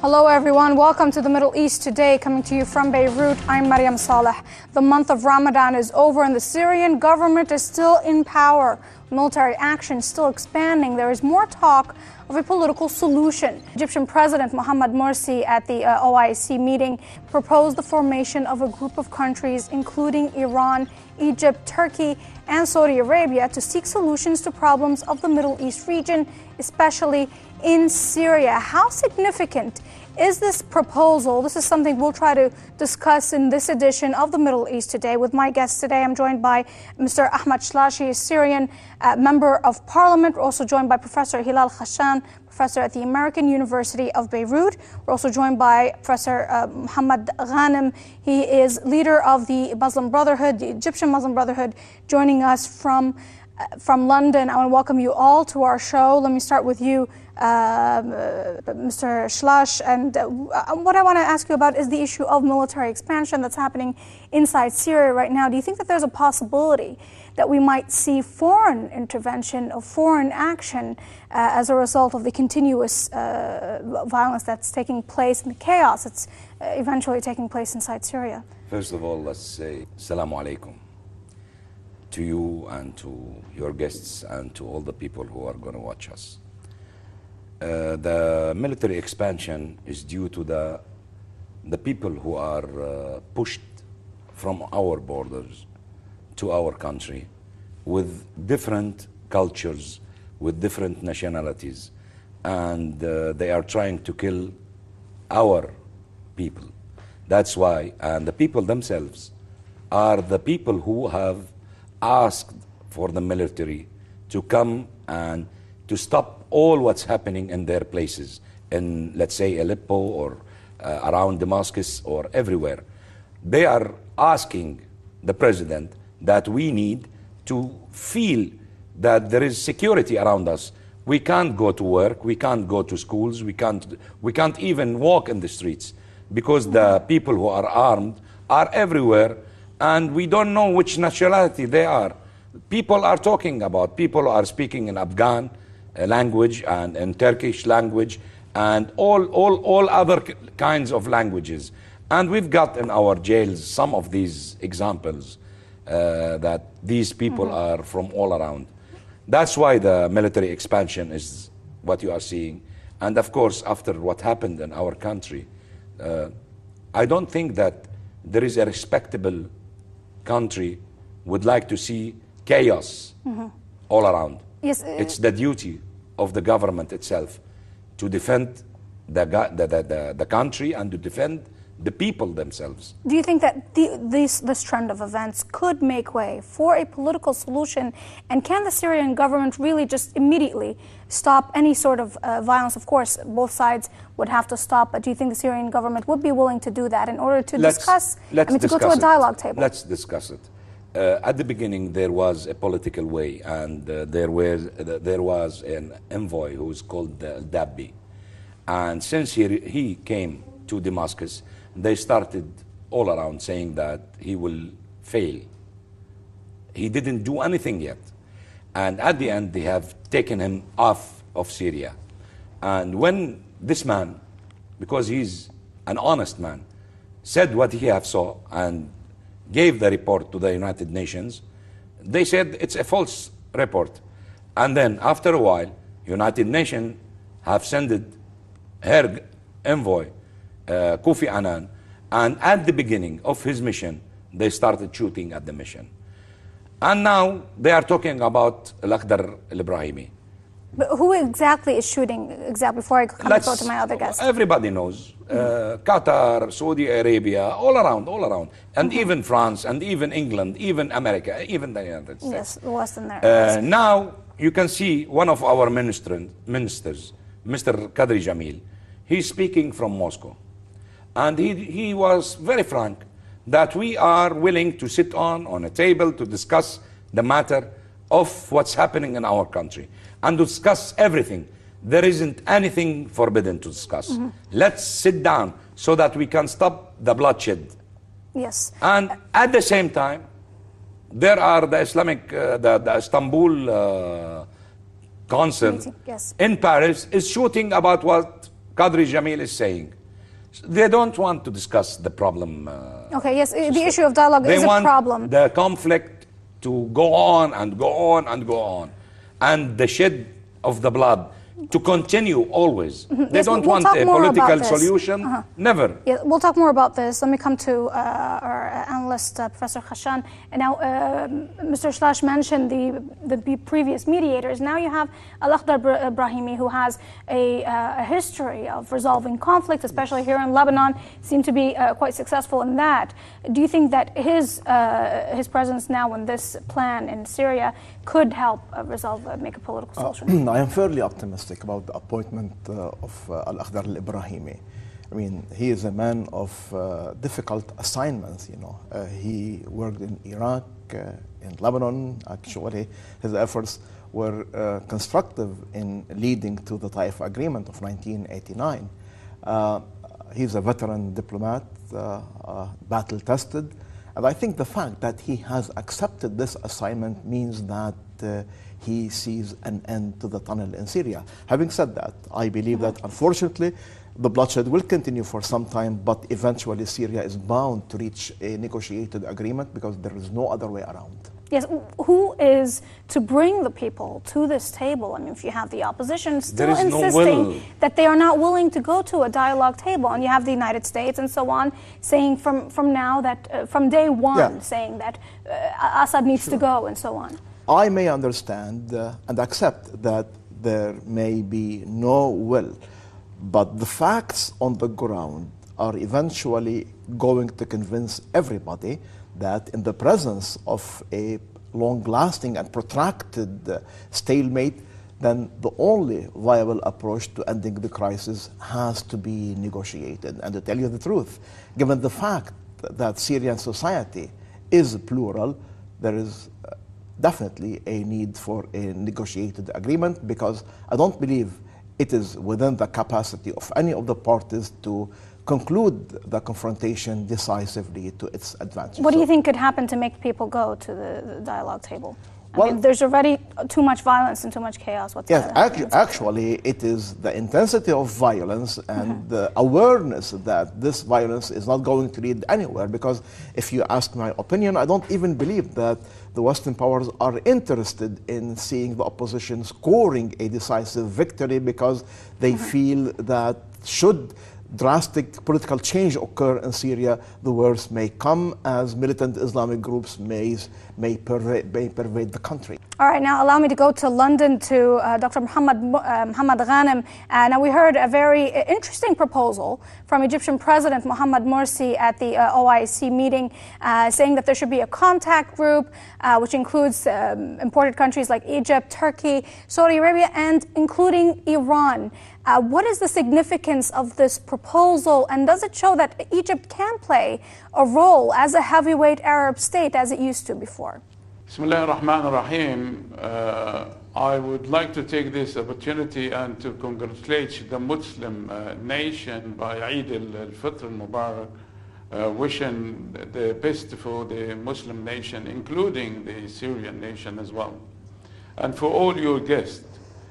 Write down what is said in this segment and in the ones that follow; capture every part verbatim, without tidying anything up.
Hello everyone, welcome to the Middle East Today, coming to you from Beirut. I'm Mariam Saleh. The month of Ramadan is over and the Syrian government is still in power. Military action still expanding. There is more talk of a political solution. Egyptian President Mohamed Morsi at the uh, O I C meeting proposed the formation of a group of countries including Iran, Egypt, Turkey, and Saudi Arabia to seek solutions to problems of the Middle East region, especially in Syria. How significant is this proposal? This is something we'll try to discuss in this edition of the Middle East Today. With my guests today, I'm joined by Mister Ahmad Shlashi, a Syrian uh, member of parliament. We're also joined by Professor Hilal Khashan, professor at the American University of Beirut. We're also joined by Professor uh, Muhammad Ghanem. He is leader of the Muslim Brotherhood, the Egyptian Muslim Brotherhood, joining us from, uh, from London. I want to welcome you all to our show. Let me start with you, Uh, Mister Shlash, and uh, what I want to ask you about is the issue of military expansion that's happening inside Syria right now. Do you think that there's a possibility that we might see foreign intervention or foreign action uh, as a result of the continuous uh, violence that's taking place and the chaos that's uh, eventually taking place inside Syria? First of all, let's say Assalamu alaikum to you and to your guests and to all the people who are going to watch us. Uh, the military expansion is due to the, the people who are uh, pushed from our borders to our country with different cultures, with different nationalities, and uh, they are trying to kill our people. That's why, and the people themselves are the people who have asked for the military to come and to stop all what's happening in their places, in, let's say, Aleppo or uh, around Damascus or everywhere. They are asking the president that we need to feel that there is security around us. We can't go to work, we can't go to schools, we can't, we can't even walk in the streets because the people who are armed are everywhere and we don't know which nationality they are. People are talking about, people are speaking in Afghan language and in Turkish language and all, all, all other kinds of languages. And we've got in our jails some of these examples uh, that these people mm-hmm. are from all around. That's why the military expansion is what you are seeing. And of course, after what happened in our country, uh, I don't think that there is a respectable country would like to see chaos mm-hmm. all around. Yes, uh, it's the duty of the government itself to defend the, the, the, the country and to defend the people themselves. Do you think that the, this, this trend of events could make way for a political solution? And can the Syrian government really just immediately stop any sort of uh, violence? Of course, both sides would have to stop, but do you think the Syrian government would be willing to do that in order to let's, discuss, let's I mean, to discuss go to a dialogue it. table? Let's discuss it. Uh, at the beginning, there was a political way, and uh, there, were, uh, there was an envoy who was called uh, Dabbi. And since he, he came to Damascus, they started all around saying that he will fail. He didn't do anything yet. And at the end, they have taken him off of Syria. And when this man, because he's an honest man, said what he have saw and gave the report to the United Nations, they said it's a false report. And then after a while, United Nations have sent her envoy, uh, Kofi Annan, and at the beginning of his mission, they started shooting at the mission. And now they are talking about Lakhdar al-Ibrahimi. But who exactly is shooting, exactly, before I come to go to my other guests? Everybody knows. Uh, Qatar, Saudi Arabia, all around, all around. And mm-hmm. even France, and even England, even America, even the United States. Yes, the Western there. Uh, now, you can see one of our minister, ministers, Mister Qadri Jamil, he's speaking from Moscow. And he, he was very frank that we are willing to sit on, on a table to discuss the matter of what's happening in our country and to discuss everything. There isn't anything forbidden to discuss. Mm-hmm. Let's sit down so that we can stop the bloodshed. Yes. And at the same time, there are the Islamic, uh, the, the Istanbul uh, Council yes. in Paris is shooting about what Qadri Jamil is saying. They don't want to discuss the problem. Uh, okay, yes, the issue of dialogue they is want a problem. The conflict to go on and go on and go on, and the shed of the blood to continue always. Mm-hmm. They yes, don't we'll want a political solution. Uh-huh. Never. Yeah, we'll talk more about this. Let me come to uh, our analyst, uh, Professor Khashan. And now, uh, Mister Shlash mentioned the, the previous mediators. Now you have Al-Akhdar Brahimi, who has a, uh, a history of resolving conflicts, especially here in Lebanon, seemed to be uh, quite successful in that. Do you think that his, uh, his presence now in this plan in Syria could help uh, resolve, uh, make a political solution? Uh, I am fairly optimistic about the appointment uh, of uh, Al-Akhdar al-Ibrahimi. I mean, he is a man of uh, difficult assignments, you know. Uh, he worked in Iraq, uh, in Lebanon. Actually, his efforts were uh, constructive in leading to the Taif Agreement of nineteen eighty-nine. Uh, he's a veteran diplomat, uh, uh, battle-tested, and I think the fact that he has accepted this assignment means that uh, he sees an end to the tunnel in Syria. Having said that, I believe that unfortunately the bloodshed will continue for some time, but eventually Syria is bound to reach a negotiated agreement because there is no other way around. Yes, who is to bring the people to this table? I mean, if you have the opposition still insisting no that they are not willing to go to a dialogue table, and you have the United States and so on saying from, from now that, uh, from day one, yeah. saying that uh, Assad needs sure. to go and so on. I may understand uh, and accept that there may be no will, but the facts on the ground are eventually going to convince everybody that in the presence of a long-lasting and protracted uh, stalemate, then the only viable approach to ending the crisis has to be negotiated. And to tell you the truth, given the fact that Syrian society is plural, there is uh, definitely a need for a negotiated agreement, because I don't believe it is within the capacity of any of the parties to conclude the confrontation decisively to its advantage. What do you think could happen to make people go to the, the dialogue table? I well, mean, there's already too much violence and too much chaos. What's yes, actu actually, it is the intensity of violence and mm-hmm. the awareness that this violence is not going to lead anywhere. Because if you ask my opinion, I don't even believe that the Western powers are interested in seeing the opposition scoring a decisive victory, because they mm-hmm. feel that should drastic political change occur in Syria, the worst may come as militant Islamic groups may, may, pervade, may pervade the country. All right, now allow me to go to London to uh, Doctor Muhammad, uh, Muhammad Ghanem. Uh, now we heard a very interesting proposal from Egyptian President Mohamed Morsi at the uh, O I C meeting, uh, saying that there should be a contact group uh, which includes um, imported countries like Egypt, Turkey, Saudi Arabia, and including Iran. Uh, what is the significance of this proposal, and does it show that Egypt can play a role as a heavyweight Arab state as it used to before? Bismillah ar-Rahman ar-Rahim. Uh, I would like to take this opportunity and to congratulate the Muslim uh, nation by Eid al-Fitr al-Mubarak, uh, wishing the best for the Muslim nation, including the Syrian nation as well, and for all your guests.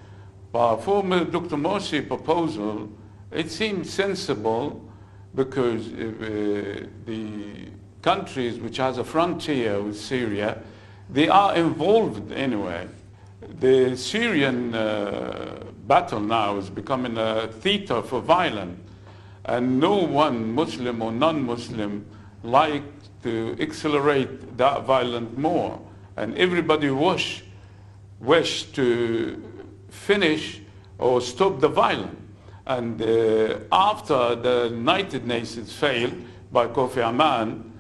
But for Doctor Morsi's proposal, it seems sensible, because uh, the countries which has a frontier with Syria, they are involved anyway. The Syrian uh, battle now is becoming a theater for violence, and no one, Muslim or non-Muslim, like to accelerate that violence more. And everybody wish, wish to finish or stop the violence. And uh, after the United Nations failed by Kofi Annan,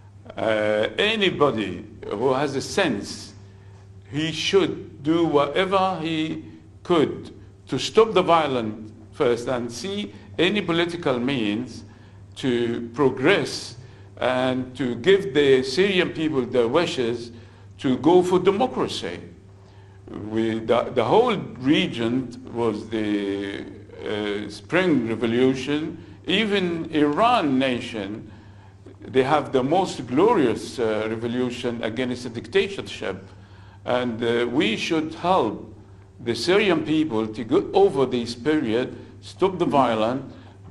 uh, anybody who has a sense, he should do whatever he could to stop the violence first, and see any political means to progress and to give the Syrian people their wishes to go for democracy. We, the, the whole region was the uh, Spring Revolution. Even Iran nation, they have the most glorious uh, revolution against a dictatorship. And uh, we should help the Syrian people to go over this period, stop the violence,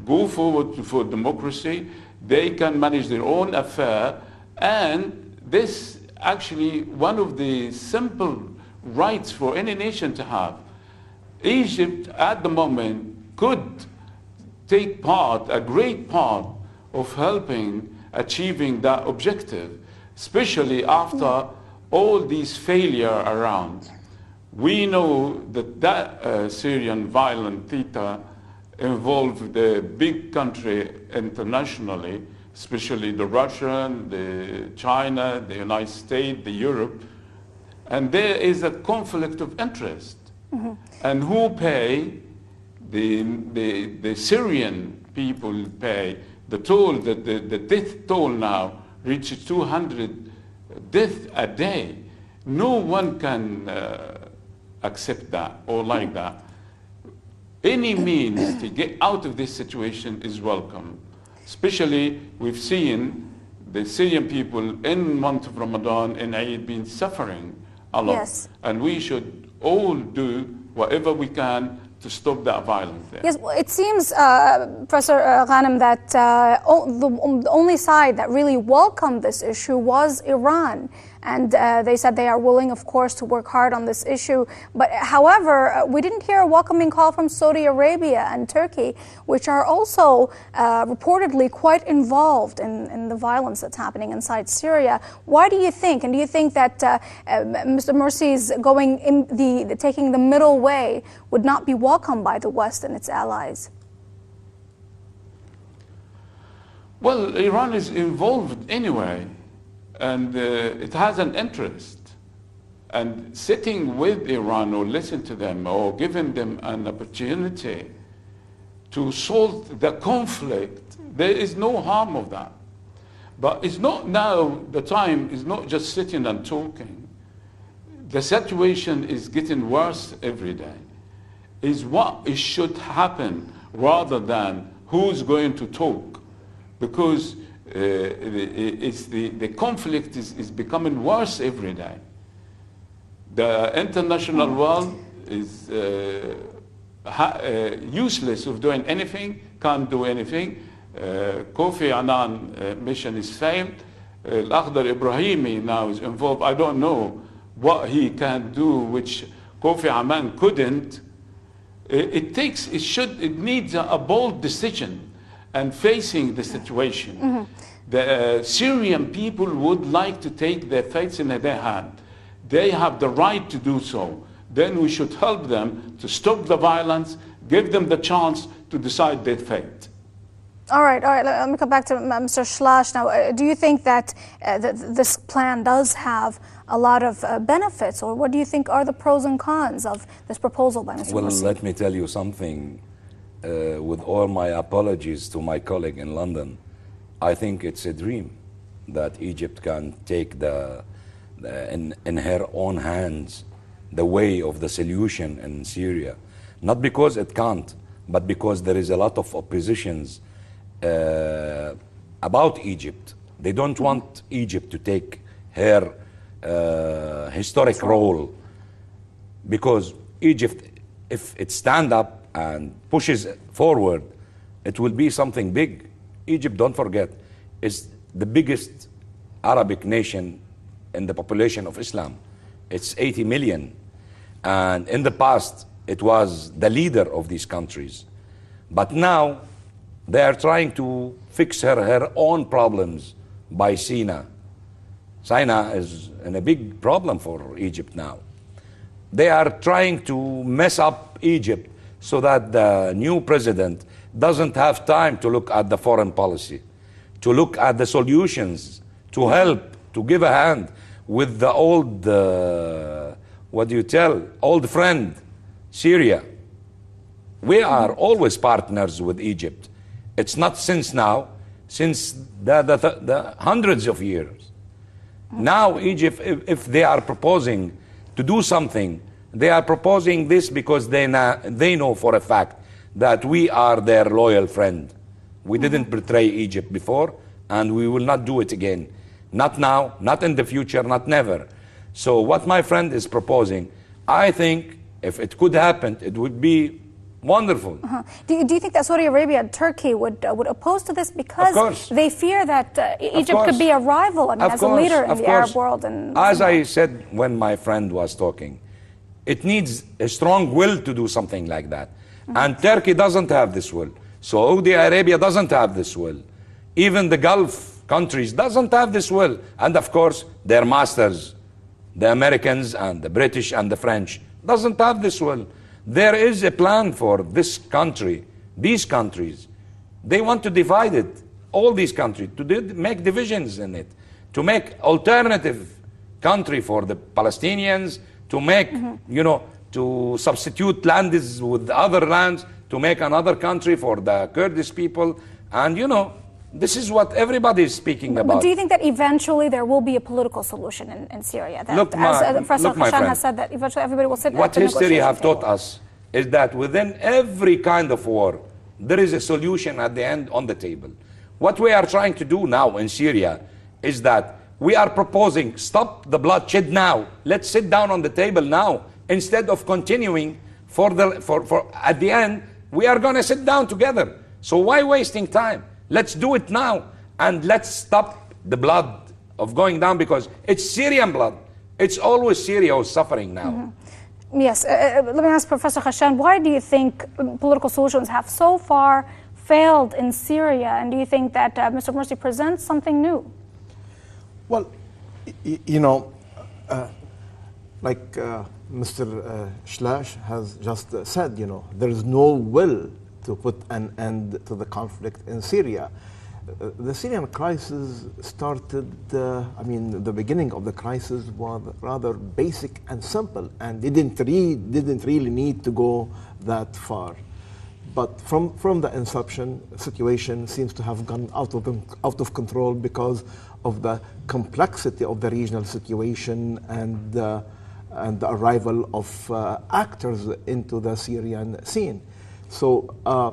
go forward for democracy. They can manage their own affair. And this actually one of the simple rights for any nation to have. Egypt at the moment could take part, a great part of helping achieving that objective, especially after all these failure around. We know that that uh, Syrian violent theta involved the big country internationally, especially the Russian, the China, the United States, the Europe, and there is a conflict of interest. Mm-hmm. And who pay? The, the, the Syrian people pay the toll, that the, the death toll now reaches two hundred deaths a day. No one can uh, accept that or like that. Any means to get out of this situation is welcome. Especially, we've seen the Syrian people in month of Ramadan and Eid been suffering a lot. Yes. And we should all do whatever we can to stop that violence there. Yes, well, it seems, uh, Professor uh, Ghanem, that uh, o- the, um, the only side that really welcomed this issue was Iran. And uh, they said they are willing, of course, to work hard on this issue. But however, uh, we didn't hear a welcoming call from Saudi Arabia and Turkey, which are also uh, reportedly quite involved in, in the violence that's happening inside Syria. Why do you think? And do you think that uh, uh, Mister Morsi's going in the, the taking the middle way would not be welcomed by the West and its allies? Well, Iran is involved anyway. And uh, it has an interest. And sitting with Iran or listen to them or giving them an opportunity to solve the conflict, there is no harm of that. But it's not now, the time is not just sitting and talking. The situation is getting worse every day. Is what it should happen rather than who's going to talk. Because Uh, it's the, the conflict is, is becoming worse every day. The international world is uh, ha, uh, useless of doing anything, can't do anything. Uh, Kofi Annan uh, mission is failed. Uh, Al-Akhdar Ibrahimi now is involved. I don't know what he can do, which Kofi Annan couldn't. It, it takes, it should, it needs a, a bold decision. And facing the situation, mm-hmm. the uh, Syrian people would like to take their fates in their hand. They have the right to do so. Then we should help them to stop the violence, give them the chance to decide their fate. All right, all right. Let me come back to Mister Schlaich now. Uh, do you think that uh, th- this plan does have a lot of uh, benefits, or what do you think are the pros and cons of this proposal by Mister Well, Morsi? Let me tell you something. Uh, with all my apologies to my colleague in London, I think it's a dream that Egypt can take the, the in, in her own hands the way of the solution in Syria. Not because it can't, but because there is a lot of oppositions uh, about Egypt. They don't want Egypt to take her uh, historic role, because Egypt, if it stand up and pushes forward, it will be something big. Egypt, don't forget, is the biggest Arabic nation in the population of Islam. It's eighty million. And in the past, it was the leader of these countries. But now, they are trying to fix her, her own problems by Sina. Sina is in a big problem for Egypt now. They are trying to mess up Egypt so that the new president doesn't have time to look at the foreign policy, to look at the solutions, to help, to give a hand with the old, uh, what do you tell, old friend, Syria. We are always partners with Egypt. It's not since now, since the, the, the hundreds of years. Now Egypt, if, if they are proposing to do something, they are proposing this because they, na- they know for a fact that we are their loyal friend. We didn't betray Egypt before, and we will not do it again. Not now, not in the future, not never. So what my friend is proposing, I think if it could happen, it would be Wonderful. Uh-huh. Do, you, do you think that Saudi Arabia and Turkey would uh, would oppose to this because they fear that uh, Egypt could be a rival, I mean, as a leader in the Arab world? And as I said when my friend was talking, it needs a strong will to do something like that. Mm-hmm. And Turkey doesn't have this will. Saudi Arabia doesn't have this will. Even the Gulf countries doesn't have this will. And of course, their masters, the Americans and the British and the French, doesn't have this will. There is a plan for this country, these countries. They want to divide it, all these countries, to make divisions in it, to make alternative country for the Palestinians, to make, mm-hmm. you know, to substitute lands with other lands, to make another country for the Kurdish people. And, you know, this is what everybody is speaking about. But do you think that eventually there will be a political solution in, in Syria? That, look, my, as uh, Professor look, my Khashan friend, has said that eventually everybody will sit what at the history have table. taught us is that within every kind of war, there is a solution at the end on the table. What we are trying to do now in Syria is that we are proposing, stop the bloodshed now. Let's sit down on the table now, instead of continuing for the, for, for at the end, we are going to sit down together. So why wasting time? Let's do it now, and let's stop the blood of going down, because it's Syrian blood. It's always Syria who's suffering now. Mm-hmm. Yes, uh, let me ask Professor Khashan, why do you think political solutions have so far failed in Syria, and do you think that uh, Mister Morsi presents something new? Well, you know, uh, like uh, Mister Uh, Shlash has just uh, said, you know, there is no will to put an end to the conflict in Syria. Uh, the Syrian crisis started, uh, I mean, the beginning of the crisis was rather basic and simple, and didn't, re didn't really need to go that far. But from, from the inception, the situation seems to have gone out of, the, out of control because of the complexity of the regional situation and, uh, and the arrival of uh, actors into the Syrian scene. So, uh,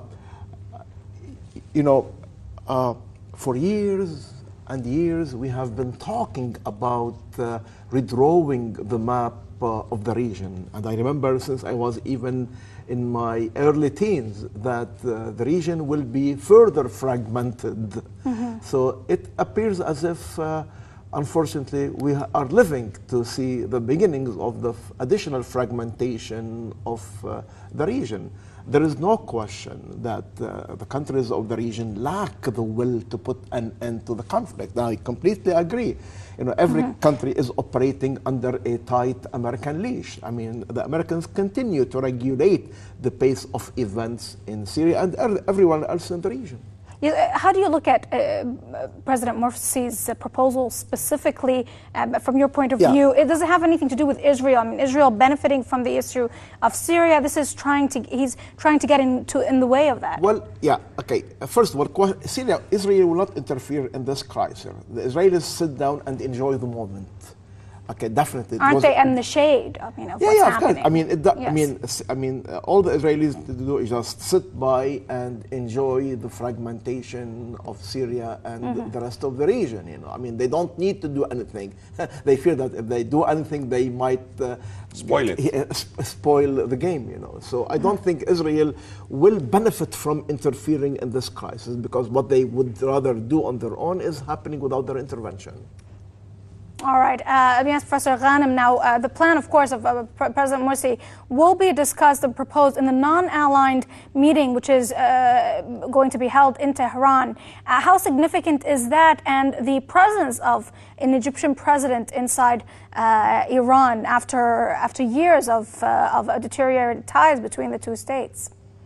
you know, uh, for years and years we have been talking about uh, redrawing the map uh, of the region. And I remember since I was even in my early teens that uh, the region will be further fragmented. Mm-hmm. So it appears as if, uh, unfortunately, we are living to see the beginnings of the additional fragmentation of uh, the region. There is no question that uh, the countries of the region lack the will to put an end to the conflict. Now, I completely agree. You know, every mm-hmm. country is operating under a tight American leash. I mean, the Americans continue to regulate the pace of events in Syria and everyone else in the region. Yeah, how do you look at uh, President Morsi's uh, proposal specifically um, from your point of yeah. view? It doesn't have anything to do with Israel. I mean, Israel benefiting from the issue of Syria. This is trying to, he's trying to get into in the way of that. Well, yeah, okay. First of all, Syria, Israel will not interfere in this crisis. The Israelis sit down and enjoy the moment. Okay, definitely. Aren't they in the shade? I mean, of yeah, what's yeah, happening? Of course. I mean, it, yes. I mean, I mean, uh, all the Israelis do is just sit by and enjoy the fragmentation of Syria and mm-hmm. the rest of the region. You know, I mean, they don't need to do anything. They fear that if they do anything, they might uh, spoil it, uh, spoil the game. You know, so I don't think Israel will benefit from interfering in this crisis, because what they would rather do on their own is happening without their intervention. All right. Uh, let me ask Professor Ghanem now. Uh, the plan, of course, of uh, President Morsi will be discussed and proposed in the non-aligned meeting, which is uh, going to be held in Tehran. Uh, how significant is that, and the presence of an Egyptian president inside uh, Iran after after years of uh, of deteriorated ties between the two states?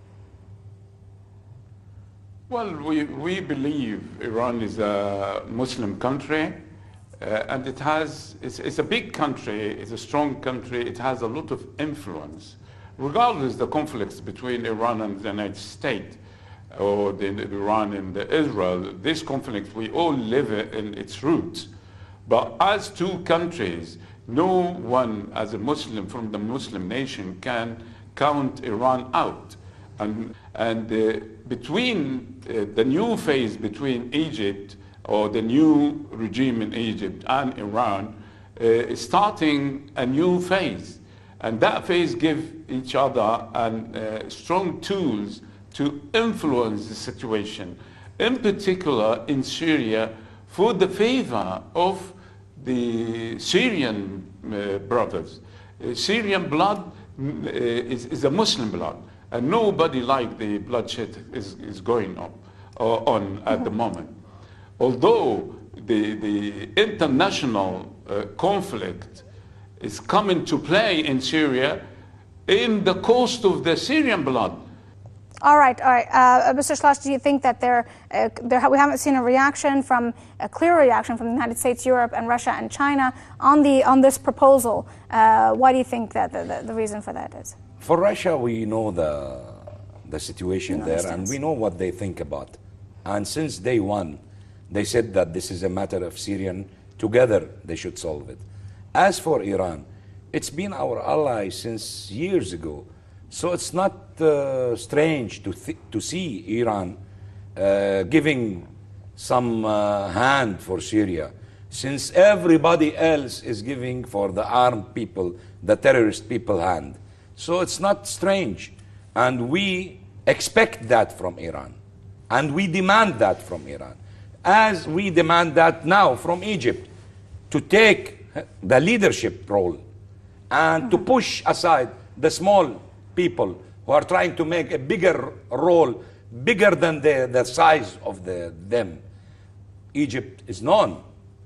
Well, we we believe Iran is a Muslim country. Uh, and it has, it's, it's a big country, it's a strong country, it has a lot of influence. Regardless of the conflicts between Iran and the United States, or the, Iran and the Israel, this conflict, we all live in its roots. But as two countries, no one as a Muslim from the Muslim nation can count Iran out. And, and uh, between uh, the new phase between Egypt or the new regime in Egypt and Iran uh, is starting a new phase. And that phase give each other an, uh, strong tools to influence the situation, in particular in Syria, for the favor of the Syrian uh, brothers. Uh, Syrian blood uh, is, is a Muslim blood, and nobody like the bloodshed is, is going up, uh, on at the moment. Although the, the international uh, conflict is coming to play in Syria in the cost of the Syrian blood. All right, all right. Uh, Mister Schlaich, do you think that there, uh, there, we haven't seen a reaction from, a clear reaction from the United States, Europe, and Russia and China on, the, on this proposal? Uh, why do you think that the, the, the reason for that is? For Russia, we know the, the situation You there, understand. and we know what they think about. And since day one, they said that this is a matter of Syrian, together they should solve it. As for Iran, it's been our ally since years ago. So it's not uh, strange to, th to see Iran uh, giving some uh, hand for Syria, since everybody else is giving for the armed people, the terrorist people hand. So it's not strange. And we expect that from Iran. And we demand that from Iran. As we demand that now from Egypt, to take the leadership role and to push aside the small people who are trying to make a bigger role, bigger than the, the size of the, them. Egypt is known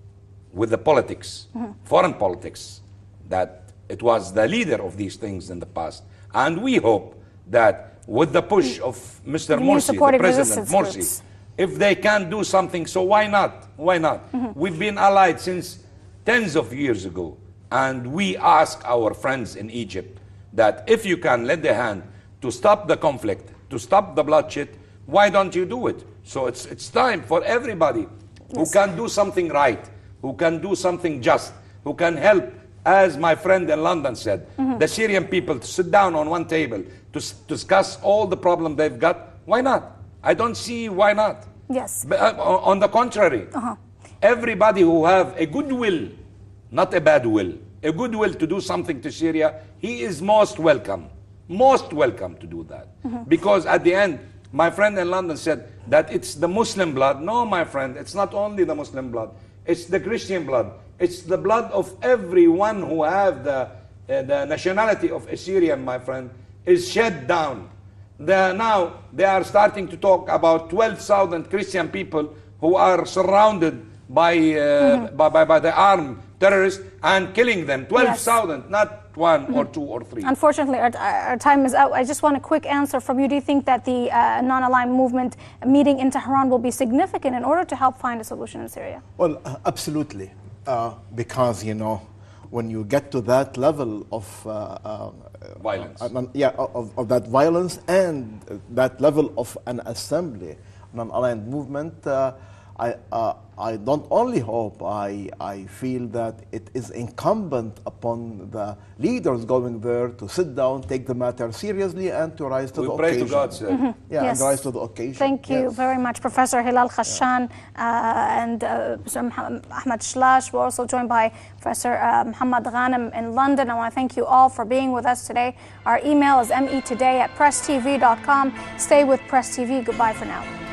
with the politics, mm-hmm. foreign politics, that it was the leader of these things in the past. And we hope that with the push of Mister Morsi, the President Morsi, groups. If they can do something, so why not? Why not? Mm-hmm. We've been allied since tens of years ago. And we ask our friends in Egypt that if you can lend a hand to stop the conflict, to stop the bloodshed, why don't you do it? So it's, it's time for everybody yes. who can do something right, who can do something just, who can help, as my friend in London said, mm-hmm. the Syrian people to sit down on one table to s discuss all the problems they've got. Why not? I don't see why not. Yes. But, uh, on the contrary, uh-huh. everybody who have a good will, not a bad will, a good will to do something to Syria, he is most welcome, most welcome to do that. Mm-hmm. Because at the end, my friend in London said that it's the Muslim blood. No, my friend, it's not only the Muslim blood, it's the Christian blood. It's the blood of everyone who have the, uh, the nationality of a Syrian, my friend, is shed down. The, now they are starting to talk about twelve thousand Christian people who are surrounded by, uh, mm-hmm. by, by, by the armed terrorists and killing them. twelve thousand, yes. not one mm-hmm. or two or three. Unfortunately, our, our time is out. I just want a quick answer from you. Do you think that the uh, non-aligned movement meeting in Tehran will be significant in order to help find a solution in Syria? Well, uh, absolutely. Uh, because, you know, when you get to that level of uh, uh, violence, uh, yeah, of, of that violence and that level of an assembly, non-aligned movement, uh, I, uh, I don't only hope, I, I feel that it is incumbent upon the leaders going there to sit down, take the matter seriously, and to rise to we the pray occasion. to God, sir. Mm-hmm. Yeah, yes. and rise to the occasion. Thank you yes. very much, Professor Hilal Khashan, yeah. uh, and uh, Mister Ahmed Schlaich. We're also joined by Professor uh, Muhammad Ghanem in London. I want to thank you all for being with us today. Our email is me today at press t v dot com. Stay with Press T V. Goodbye for now.